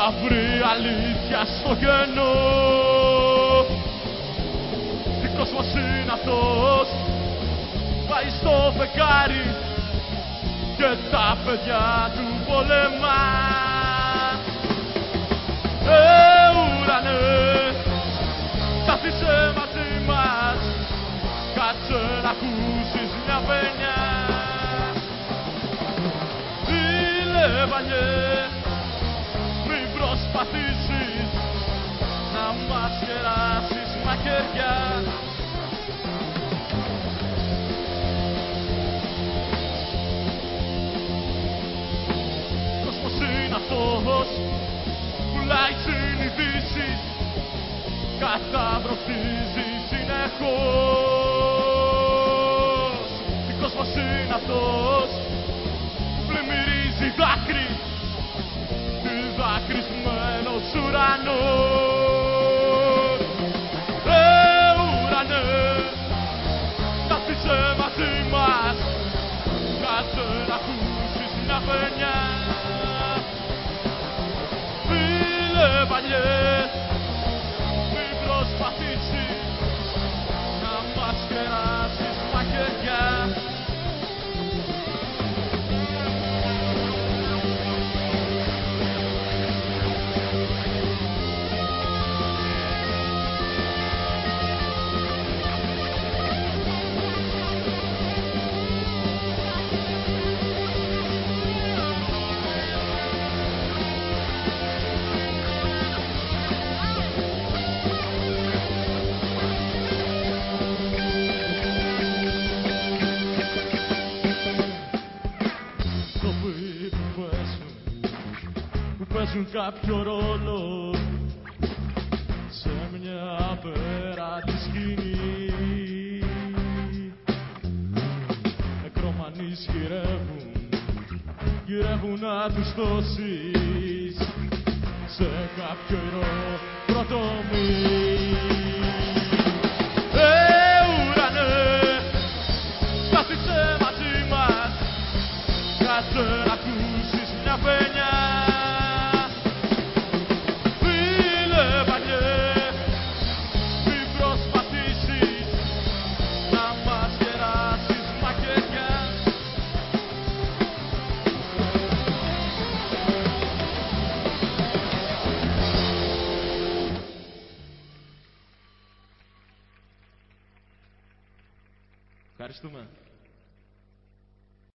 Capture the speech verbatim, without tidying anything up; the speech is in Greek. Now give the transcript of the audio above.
βρει αλήθεια στο κενό. Τι κόσμος είναι αυτός, πάει στο φεγγάρι και τα παιδιά του πολεμά. Ε, ουρανέ, κάθισε μαζί μας, κάτσε να ακούσεις μια παινιά. Φίλε παλιέ, μην προσπαθήσεις να μας κεράσεις μαχαιριά. Κόσμος είναι αυτός, πουλάει συνειδήσεις, καταβροχτίζει συνεχώς. Τι κόσμος είναι αυτός, πλημμυρίζει δάκρυ, δάκρυσμένος ουρανός. Ε, ουρανέ, κάθισε μαζί μας, κάτσε να ακούσεις μια παινιά. Φίλε παλιέ, μην προσπαθήσεις να μας κεράσεις μαχαιριά. Παίζουν κάποιο ρόλο σε μια απέραντη σκηνή. Νεκρομανείς γυρεύουν, γυρεύουν να τους δώσεις σε κάποιο ηρώο πρωτομή. Ε, ουρανέ, κάθισε μαζί μας, κάτσε να ακούσεις μια παινιά. Ευχαριστούμε.